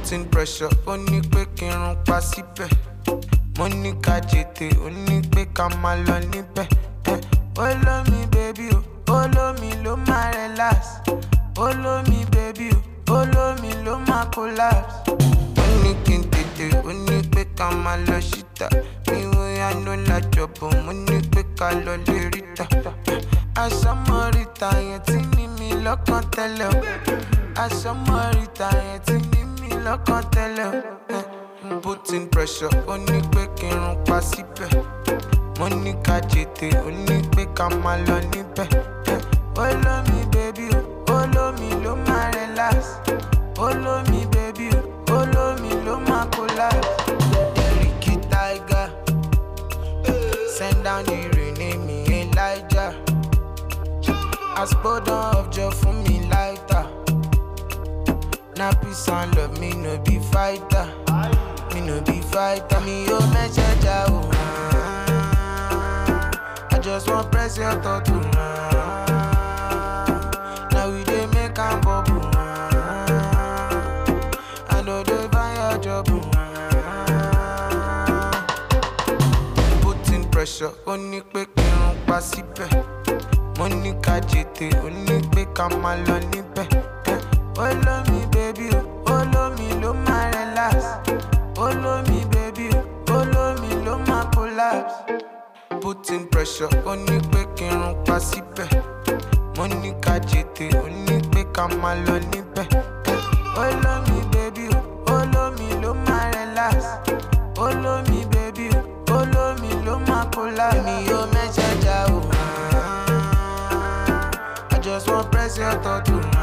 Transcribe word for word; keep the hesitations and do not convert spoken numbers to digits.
putting pressure, only quick and run pass it back. Monica jete, only quick and maloney back. Follow me, baby, follow me, lo my relax. Follow me, baby, follow me, lo my collapse. Only kintete, only quick and maloshita. Me way I know la trouble, only quick and lollerita. Asamorita, yetini mi lokan tele. Asamorita, yetini mi lokan tele. Putting pressure, only quick and run pass it back. Monica jete, only quick and maloney back. Follow me, baby, follow me, lo my relax. Follow me, baby, follow me, lo my collapse. Ricky Tiger, send down the rain, name me Elijah. As bodon of joy for me lighter. Na peace and love, me no be fighter. Me no be fighter, me yo message oh. I just want press your tattoo. Now we dey make am bubble. I know they find your job. Putting pressure, only quick and pass it back. Monica jete, only quick and maloney back. Follow me, baby, follow me, lo my relax. Follow me, baby, follow me, lo my collapse. Putting pressure, only quick and run pass it back. Monica jete, only quick and maloney back. Follow me, baby, follow me, lo my relax. Follow me, baby, follow me, lo my collapse. Me yo message oh. I just want press your tattoo.